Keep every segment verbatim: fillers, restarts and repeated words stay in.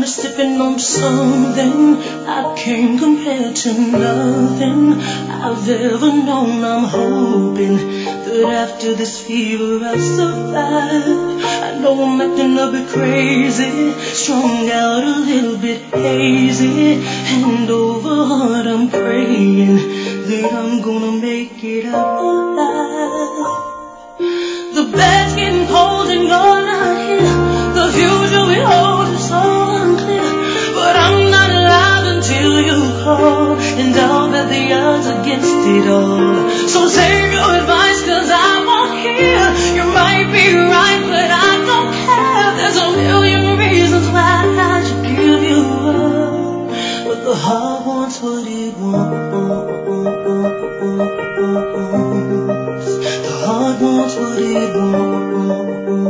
kinda sipping on something I can't compare to nothing I've ever known. I'm hoping that after this fever I'll survive. I know I'm acting a bit crazy, strung out a little bit hazy, and over hard I'm praying that I'm gonna make it out alive. The bed's getting cold and you're not here. The future we hold is so unclear, but I'm not alive until you call, and I'll bet the odds against it all. So save your advice, cause I won't hear. You might be right, but I don't care. There's a million reasons why I should give you up, but the heart wants what it wants. The heart wants what it wants.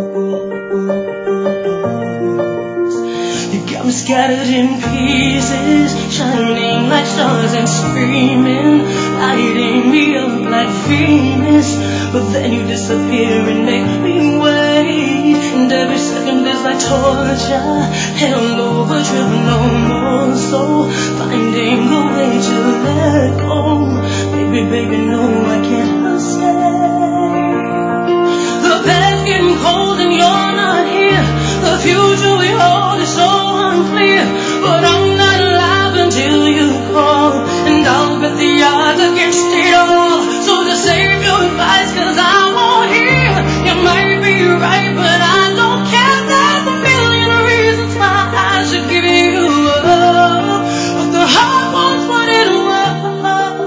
You got me scattered in pieces, shining like stars and screaming, lighting me up like Venus. But then you disappear and make me wait, and every second is like torture, hell over, driven no more. So finding a way to let go, baby, baby, no, I can't stay. The bed's getting cold and you're not here. The future we hold is so unclear, but I'm not alive until you call, and I'll bet the odds against it all. So just save your advice, cause I won't hear. You might be right, but I don't care. There's a million reasons why I should give you up, but the heart wants what it wants.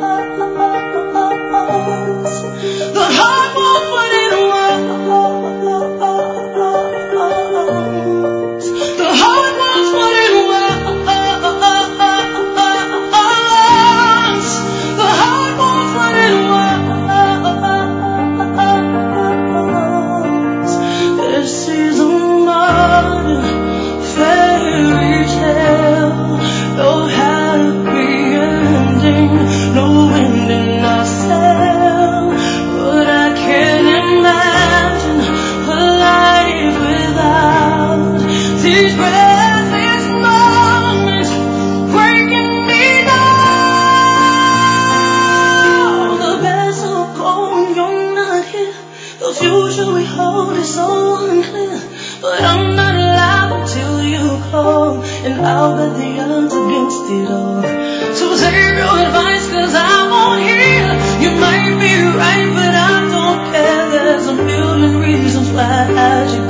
The heart wants what it wants. The heart wants what it wants. The heart wants what it wants. This is a modern fairy tale. No happy ending, no wind in our sail. But I can't imagine a life without these breathless moments breaking me down. The bed's so cold, you're not here. The future we hold is so unclear, but I'm not alive until you call, and I'll bet the odds against it all. So save your advice, cause I won't hear. You might be right, but I don't care. There's a million reasons why I should